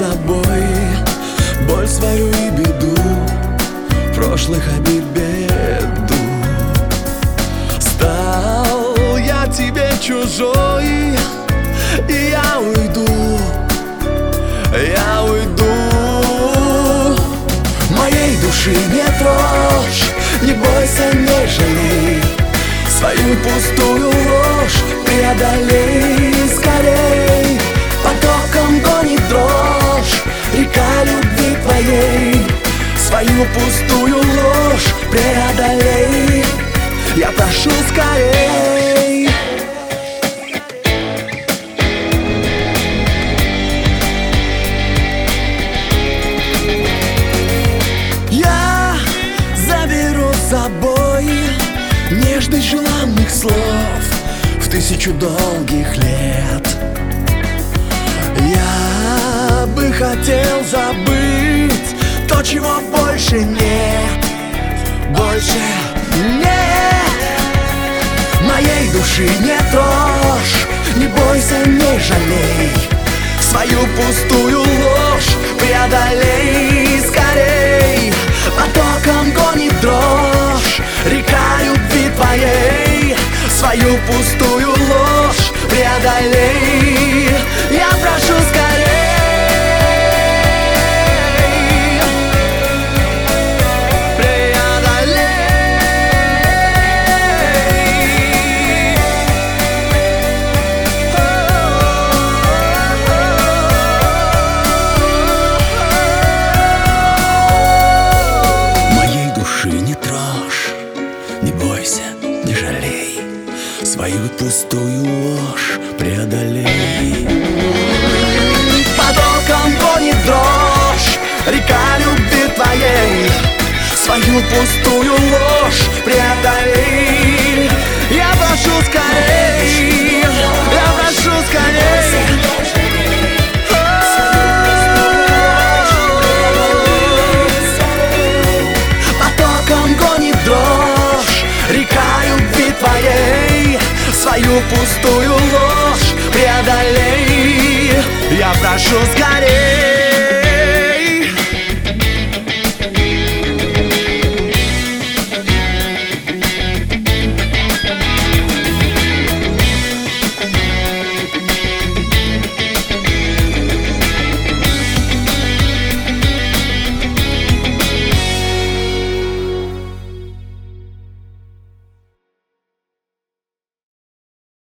собой боль свою и беду, прошлых обид беду. Стал я тебе чужой, и я уйду, я уйду. Моей души не трожь, не бойся, не жалей, свою пустую ложь преодолей скорей. Потоком гонит дрожь река любви твоей, свою пустую ложь преодолей. Я прошу скорей. Я заберу с собой нежность желанных слов в 1000 долгих лет. Я бы хотел забыть то, чего больше нет, больше нет. Моей души не трожь, не бойся, не жалей, свою пустую ложь преодолей скорей. Потоком гонит дрожь река любви твоей, свою пустую ложь преодолей. Я прошу скорей. Не бойся, не жалей, свою пустую ложь преодолей. Потоком гонит дрожь река любви твоей, свою пустую ложь преодолей. Я прошу скорей, я прошу скорей. Потоком гонит дрожь река любви твоей, свою пустую ложь преодолей. Я прошу скорей.